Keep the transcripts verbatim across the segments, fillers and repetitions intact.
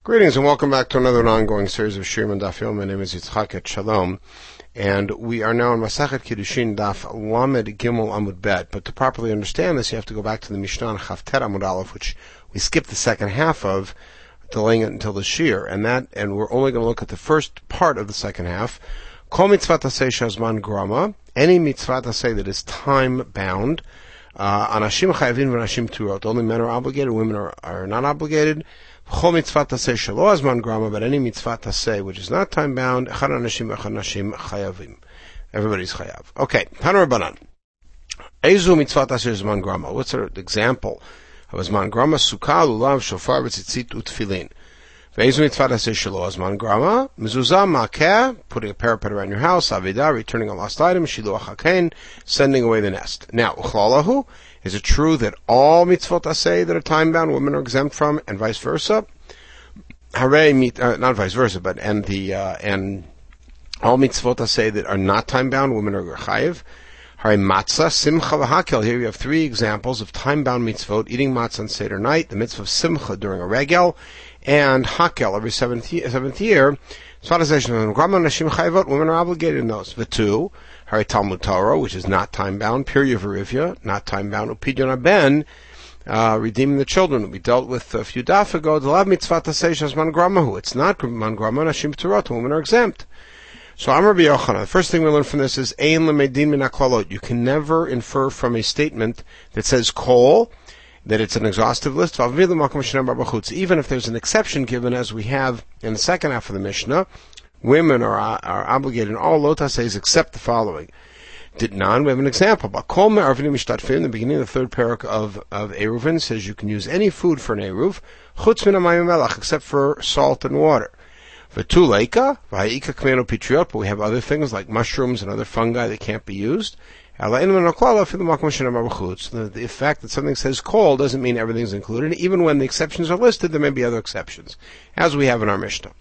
Greetings and welcome back to another ongoing series of Shirim and Daf Yomi. My name is Yitzchak at Shalom, and we are now in Masachet Kiddushin Daf Lamed Gimel Amud Bet. But to properly understand this, you have to go back to the Mishnah Chavter Amud Aleph, which we skipped the second half of, delaying it until the Shir, and that, and we're only going to look at the first part of the second half. Kol mitzvat aseh shazman grama, any mitzvat aseh that is time bound. Anashim chayavin v'anashim turot. Only men are obligated, women are, are not obligated. Chol mitzvat aseh shelo azman grama, but any mitzvat aseh which is not time bound, echad anashim echad anashim chayavim. Everybody's chayav. Okay, Tana Rabbanan. Ezu mitzvat aseh zman grama. What's an example of zman grama? Sukkah, lulav, shofar, v'tzitzit, utfilin. Ve'ezu mitzvat aseh shelo azman grama. Mezuzah, makeh, putting a parapet around your house. Avidah, returning a lost item. Shiluach hakein, sending away the nest. Now, uchlalahu. Is it true that all mitzvot aseh that are time-bound, women are exempt from, and vice versa? Hare, uh, not vice versa, but and the uh, and all mitzvot aseh that are not time-bound, women are chayiv. Hare matzah, simcha v'hakel. Here you have three examples of time-bound mitzvot: eating matzah on Seder night, the mitzvah of simcha during a regel, and hakel every seventh, seventh year. Women are obligated in those. The two, Hari Talmud Torah, which is not time-bound, Pirya Verivya, not time-bound, Upidyon Aben, uh, redeeming the children. We dealt with a few daf ago, the Lav Mitzvah Taseh Shazman Gramahu. It's not Man Grama, Nashim Turot, women are exempt. So Amar Rabbi Yochanan, the first thing we learn from this is, Ein Lemedin Min HaKlalot. You can never infer from a statement that says Kol, that it's an exhaustive list, even if there's an exception given, as we have in the second half of the Mishnah. Women are are obligated in all lotases except the following. Ditnan, we have an example. But Kol Me'arvim Mishtatfim, the beginning of the third parak of, of Eruvin, says you can use any food for an Eruv, Chutz Min HaMayim Melach, except for salt and water. V'tuleika, V'ha'ika Kmeno Pitriot, but we have other things like mushrooms and other fungi that can't be used. The, the fact that something says kol doesn't mean everything's included. Even when the exceptions are listed, there may be other exceptions, as we have in our Mishnah.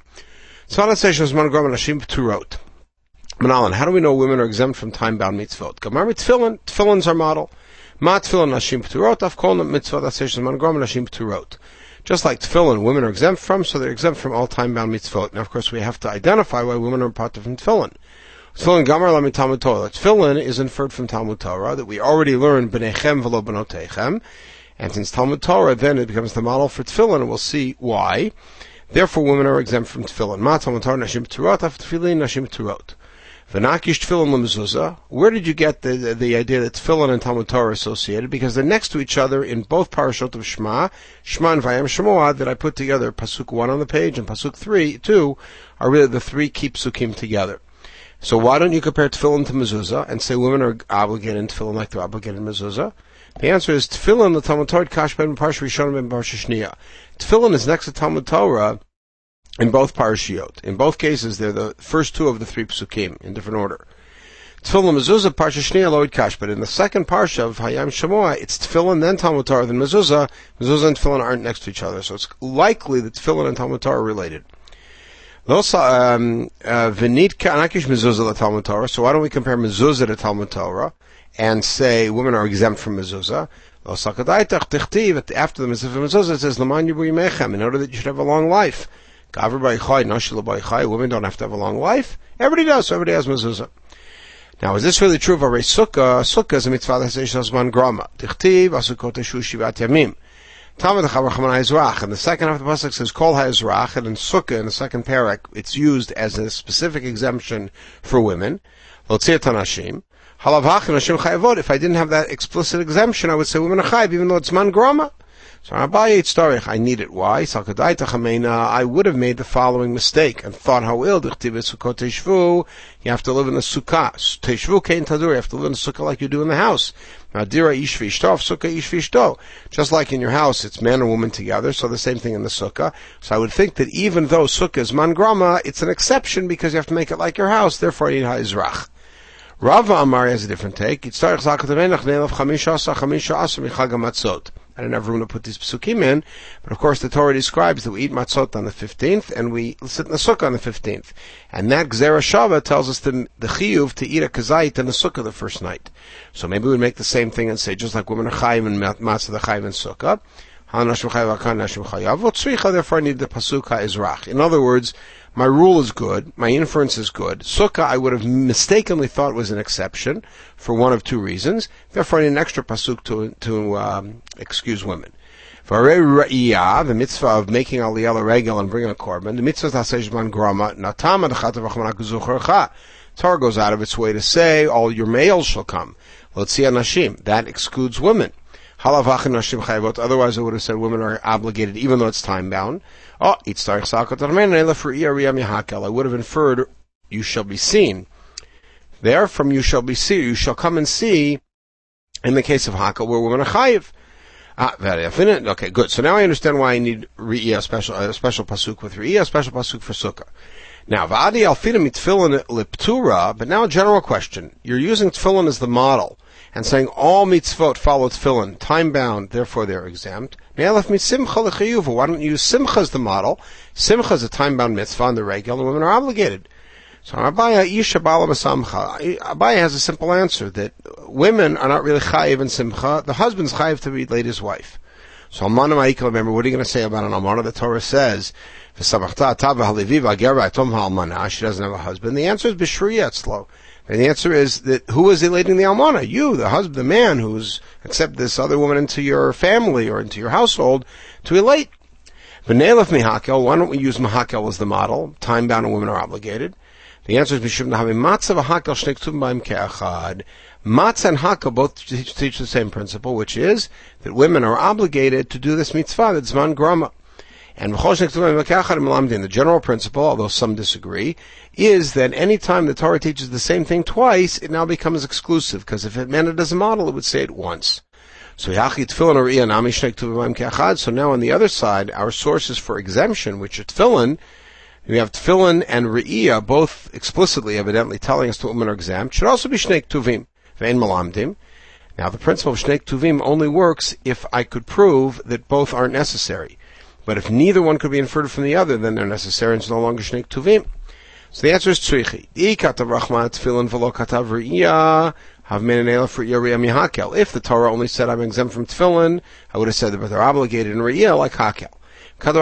Manalan, how do we know women are exempt from time-bound mitzvot? Gamar tefillin, tefillin's our model. Ma tefillin nashim p'turot, af kol mitzvot aseh shazman grama nashim p'turot. Just like tefillin, women are exempt from, so they're exempt from all time-bound mitzvot. Now, of course, we have to identify why women are part of tefillin. Tefillin gamar la Talmud Torah. Tefillin is inferred from Talmud Torah that we already learned b'nechem v'lo b'notechem, and since Talmud Torah, then it becomes the model for tefillin, and we'll see why. Therefore, women are exempt from tefillin. Ma Talmud Torah nashim p'turot, af tefillin nashim p'turot. V'nakish tefillin l'mezuzah. Where did you get the, the the idea that tefillin and Talmud Torah are associated? Because they're next to each other in both parashot of Shema, Shema and Vayam Shemoah, that I put together. Pasuk one on the page and Pasuk three, two are really the three key psukim together. So why don't you compare tefillin to mezuzah and say women are obligated in tefillin like they're obligated in mezuzah? The answer is tefillin, the Talmud Torah, kashben, parsha rishonim, and parsha shniya. Tefillin is next to Talmud Torah in both parashiot. In both cases, they're the first two of the three psukim in different order. Tefillin, mezuzah, parsha shniya, loid kashben. In the second parsha of Hayam Shemoah, it's tefillin, then Talmud Torah, then mezuzah. Mezuzah and tefillin aren't next to each other, so it's likely that tefillin and Talmud Torah are related. So why don't we compare mezuzah to Talmud Torah and say women are exempt from mezuzah? After the mitzvah of mezuzah, it says, in order that you should have a long life. Women don't have to have a long life. Everybody does, so everybody has mezuzah. Now, is this really true of a sukkah? Sukkah is a mitzvah that says shazman grama. Tichtiv, asukot eshu shivat yamim. And the second half of the pasuk says Kol HaEzrach, and in Sukkah, in the second parak, it's used as a specific exemption for women. If I didn't have that explicit exemption, I would say women are chayiv, even though it's man grama. So I need it. Why? I would have made the following mistake and thought how ill. You have to live in the sukkah. Teshvu kein tadur. You have to live in the sukkah like you do in the house. Just like in your house, it's man and woman together, so the same thing in the sukkah. So I would think that even though sukkah is man grama, it's an exception because you have to make it like your house, therefore you need ha'izrach. Rava Amar has a different take. I didn't have room to put these psukim in, but of course the Torah describes that we eat matzot on the fifteenth and we sit in the sukkah on the fifteenth. And that Gzera Shava tells us the, the chiyuv to eat a kazait in the sukkah the first night. So maybe we'd make the same thing and say just like women are chayim and matzah, the chayim in sukkah. Therefore, I need the pasuk ha'ezrach. In other words, my rule is good, my inference is good. Sukkah, I would have mistakenly thought was an exception for one of two reasons. Therefore, I need an extra pasuk to to um, excuse women. For the mitzvah of making aliyah l'regel and bringing a korban, the mitzvah tasejman grama natama d'chatav Torah goes out of its way to say all your males shall come. L'tzia nashim, that excludes women. Halavach nashim chayvot. Otherwise, I would have said women are obligated, even though it's time bound. Oh, itzarich sakot armen for iyariyam yahakel. I would have inferred you shall be seen. There, from you shall be seen, you shall come and see. In the case of hakel, where women are chayiv. Ah, very definite. Okay, good. So now I understand why I need Re'iyah, special, a special pasuk with Re'iyah, a special pasuk for Sukkah. Now, V'adi alfina mitfilin liptura, but now a general question. You're using tefillin as the model, and saying all mitzvot follow tefillin, time-bound, therefore they're exempt. Ne'elef mitsimcha l'chiyuva. Why don't you use simcha as the model? Simcha is a time-bound mitzvah, and the regular women are obligated. So Abaya Isha Bala Basamcha. Abaya has a simple answer that women are not really chayiv in simcha. The husband's chayiv to relate his wife. So Almana Ma'ikah, remember, what are you going to say about an Almana? The Torah says, she doesn't have a husband. The answer is B'shriyatzlo. And the answer is that who is elating the Almana? You, the husband, the man who's accepted this other woman into your family or into your household to elate. V'neilef mihakel, why don't we use mahakel as the model? Time-bound and women are obligated. The answer is Mishum Nahavi Matzah v'Hakel Shnei Ktuvim B'Hem Ke'achad. Matzah and Hakel both teach, teach the same principle, which is that women are obligated to do this mitzvah, that's Zman Grama. And V'chol Shnei Ktuvim B'Hem Ke'achad Melamdin, the general principle, although some disagree, is that any time the Torah teaches the same thing twice, it now becomes exclusive, because if it meant it as a model, it would say it once. So Yachi Tefillin or Re'iyah Nami Shnei Ktuvim B'Hem Ke'achad. So now on the other side, our sources for exemption, which are Tefillin, we have Tefillin and Re'iyah, both explicitly, evidently, telling us that women are exempt. Should also be Shnei Ktuvim, Ve'en Malamdim. Now, the principle of Shnei Ktuvim only works if I could prove that both aren't necessary. But if neither one could be inferred from the other, then they're necessary and it's no longer Shnei Ktuvim. So the answer is Tzrichi. I katav Rachman Tefillin v'lo katav Re'iyah, have menenela for Re'iyah mihakel. If the Torah only said I'm exempt from Tefillin, I would have said that they're obligated in Re'iyah like Hakel. If I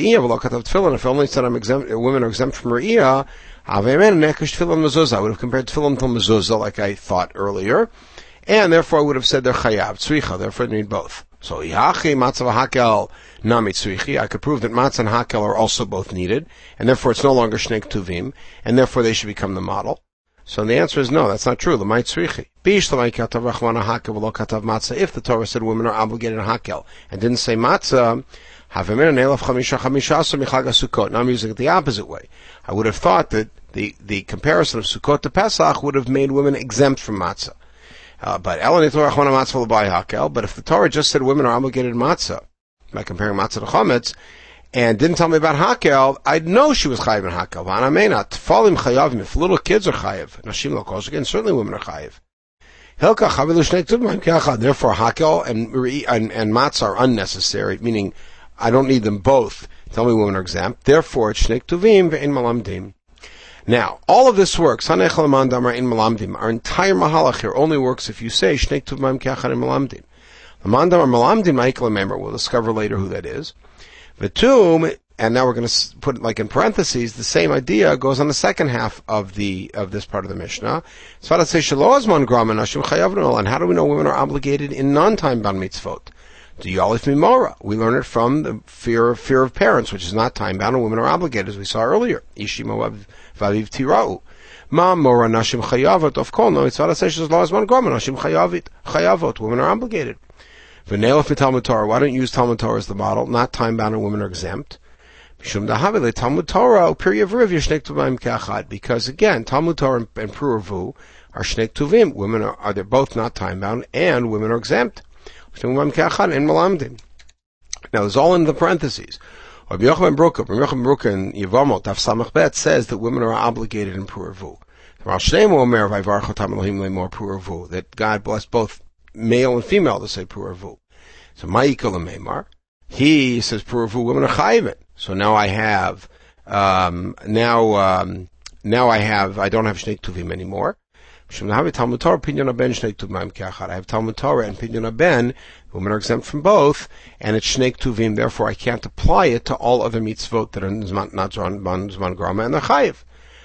only said I'm exempt, women are exempt from Re'iyah, I would have compared Tefillin to Mezuzah like I thought earlier, and therefore I would have said they're Chayav, Tzricha, therefore I need both. So, Yachi, Matzah v'Hakel, Nami Tzrichi, I could prove that Matzah and Hakel are also both needed, and therefore it's no longer Shnei Ktuvim, and therefore they should become the model. So the answer is no, that's not true. L'may tzrichi. Bish l'may katav rachmana hakel v'lo katav matzah. If the Torah said women are obligated to hakel and didn't say matzah, havemir ne'elaf chamisha chamisha asur michag Sukkot. Now I'm using it the opposite way. I would have thought that the, the comparison of Sukkot to Pesach would have made women exempt from matzah. Uh, but elan itor rachmana matzah l'bay hakel. But if the Torah just said women are obligated to matzah, by comparing matzah to chametz, and didn't tell me about Hakel, I'd know she was chayiv in Hakel. V'ana meina, tfalim chayavim, if little kids are chayiv, nashim lo kos, again, certainly women are chayiv. Hilka chavilu shnei ktuvim ke'achad, therefore Hakel and, and, and matzah are unnecessary, meaning I don't need them both. Tell me women are exempt. Therefore, it's shnei ktuvim ve'in malamdim. Now, all of this works. Hanechal mandam in malamdim. Our entire mahalach here only works if you say shnei ktuvim ke'achad in malamdim. The mandam or malamdim, ma'ikal remember, we'll discover later who that is. V'tum, and now we're going to put it like in parentheses, the same idea goes on the second half of the of this part of the Mishnah. And how do we know women are obligated in non-time bound mitzvot? We learn it from the fear of fear of parents, which is not time bound, and women are obligated, as we saw earlier. Ishima vaviv tirau. Ma mora nashim chayavot. Of course, no, it's not a session as long as one grama nashim chayavot. Women are obligated. V'neilef Talmud Torah. Why don't you use Talmud Torah as the model? Not time bound and women are exempt. Because again, Talmud Torah and Pru Revu are Shnei Ktuvim. Women are, are they're both not time bound and women are exempt. Now it's all in the parentheses. Rabbi Yochanan Bruka, Rabbi Yochanan Bruka in Yevamot Daf Samach Bet says that women are obligated in Pru Revu. That God blessed both male and female to say Pru Revu. So Ma'ikal Meimar, he says Pru Revu, women are chayiv. So now I have, um, now, um, now I have, I don't have Shnei Ktuvim anymore. I have Talmud Torah and Pidyon Ben Women are exempt from both, and it's Shnei Ktuvim, therefore I can't apply it to all other mitzvot that are not Zman Grama, and they're Chayiv.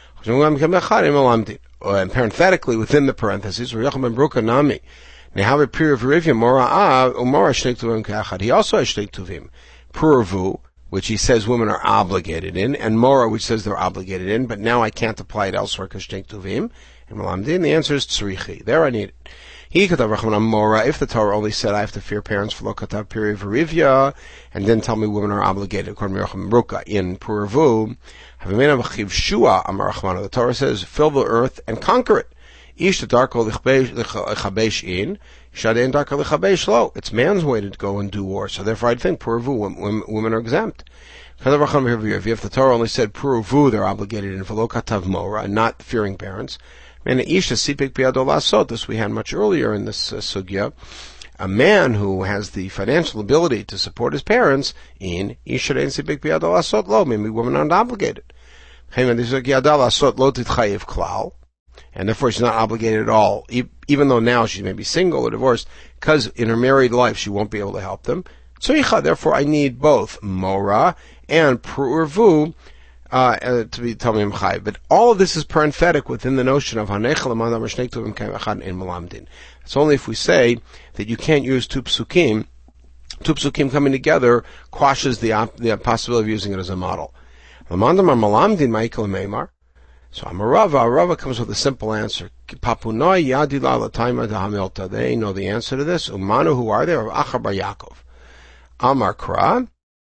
And parenthetically, within the parentheses, he also has Shnei Ktuvim. Puravu, which he says women are obligated in, and Mora, which says they're obligated in, but now I can't apply it elsewhere because Shnei Ktuvim. And Malamdin, the answer is Tzrichi. There I need it. He katav Rachman Mora, if the Torah only said I have to fear parents for lo katav piri v'rivya, and then tell me women are obligated according to Rachman Ruka in Puravu, havimena v'chiv shua amar Rachman. The Torah says, fill the earth and conquer it. Ish the darko lichabesh in, shadein darko lichabesh lo. It's man's way to go and do war. So therefore I'd think Puravu, women, women are exempt. If the Torah only said Puravu, they're obligated in v'lo katav Mora, and not fearing parents. And Isha Sipik Biado Lasot, this we had much earlier in this uh, sugya. A man who has the financial ability to support his parents in Isha Rein Sipik Biado Lasot Lo, maybe women aren't obligated. And therefore she's not obligated at all, e- even though now she may be single or divorced, because in her married life she won't be able to help them. Tzricha, therefore I need both Mora and Purvu, Uh, uh, to be Talmim Chai. But all of this is parenthetic within the notion of Hanechel Amad Amar Shnei Ktuvim Kaim Echad in Malamdin. It's only if we say that you can't use two psukim, two psukim coming together quashes the, op- the possibility of using it as a model. Amad Amar Malamdin Ma'ikal Meimar. So Amarava, Arava comes with a simple answer. Papunoi Yadila Lataima Dahamilta. They know the answer to this. Umanu, who are there? Achar Bar Yaakov. Amar Kra.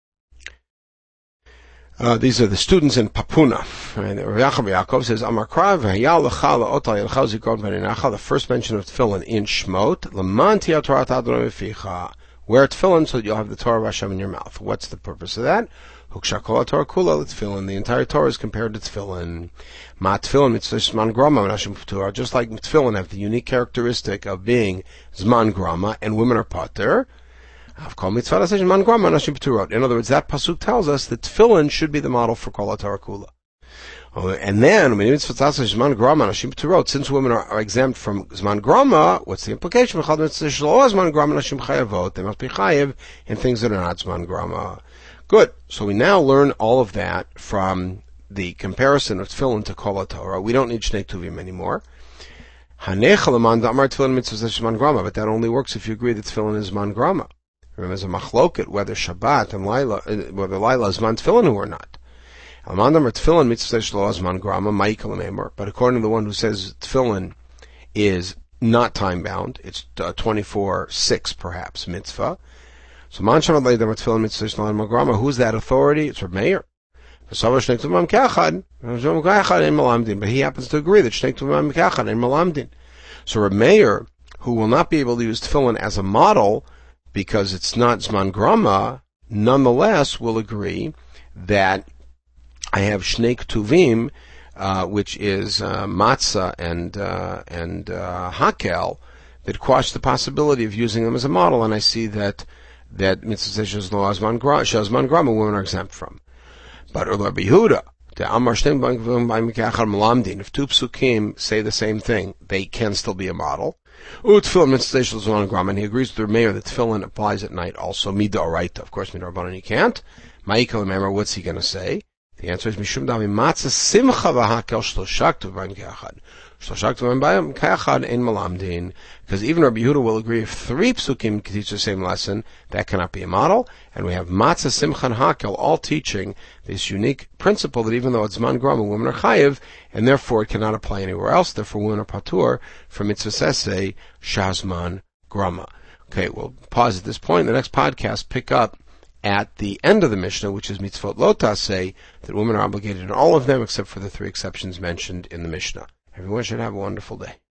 Uh, these are the students in Papuna. And Yaakov Yaakov says, Amar Krav, Hayal L'chala Otal Yelchal Zikron V'Nenacha, the first mention of Tefillin in Shmot, L'man Tia Torah Adonai V'Ficha. Wear Tefillin so you'll have the Torah of Hashem in your mouth. What's the purpose of that? Huksha Kol Torah Kula Tefillin. The entire Torah is compared to Tefillin. Ma Tefillin Mitzvah Zman Grama Menashim P'Torah. Just like Tefillin have the unique characteristic of being Zman Grama, and women are Pater. In other words, that pasuk tells us that tefillin should be the model for Kol HaTorah Kula. And then, since women are, are exempt from Zman Grama, what's the implication? They must be chayiv in things that are not Zman Grama. Good. So we now learn all of that from the comparison of tefillin to Kol HaTorah. We don't need Shnei Ktuvim anymore. But that only works if you agree that tefillin is Zman Grama. Remember, there's a machloket whether Shabbat and Laila, whether Laila is man tefillin or not. But according to the one who says tefillin is not time bound, it's uh, twenty-four six perhaps mitzvah. So man Shabbat Laila tefillin mitzvah grama. Who's that authority? It's Reb Meir. But he happens to agree that Shnei Ktuvim Kachad and Malamdin. So Reb Meir, who will not be able to use tefillin as a model, because it's not Zman Grama, nonetheless will agree that I have Shnei Ktuvim, uh, which is uh, matzah and uh, and uh, hakel, that quash the possibility of using them as a model, and I see that that mitzvah Zman Grama women are exempt from. But Rabbi Yehuda, the Amar Shnei Ktuvim, if two psukim say the same thing, they can still be a model. And he agrees with the mayor that tefillin applies at night also. Midoraita, of course, midorabanan he can't. Ma'ikal, remember, what's he going to say? The answer is mishum dami matzah simcha v'hakel shloshak tuvayim ke'achad. Shloshak tuvayim ke'achad ein malamdin. Because even Rabbi Yehuda will agree if three psukim can teach the same lesson, that cannot be a model. And we have matzah simcha and hakel all teaching this unique principle that even though it's man grama, women are chayiv, and therefore it cannot apply anywhere else. Therefore, women are patur from mitzvah sesei shazman grama. Okay, we'll pause at this point. In the next podcast, pick up at the end of the Mishnah, which is mitzvot lo taseh, that women are obligated in all of them except for the three exceptions mentioned in the Mishnah. Everyone should have a wonderful day.